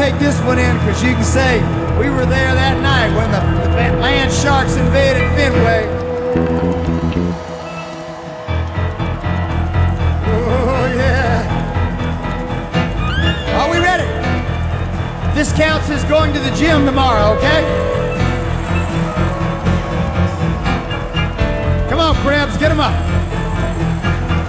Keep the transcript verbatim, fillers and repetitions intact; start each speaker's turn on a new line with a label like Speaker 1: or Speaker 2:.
Speaker 1: take this one in because you can say we were there that night when the, the land sharks invaded Fenway. Oh, yeah. Are we ready? This counts as going to the gym tomorrow, okay? Come on, Krebs, get him up.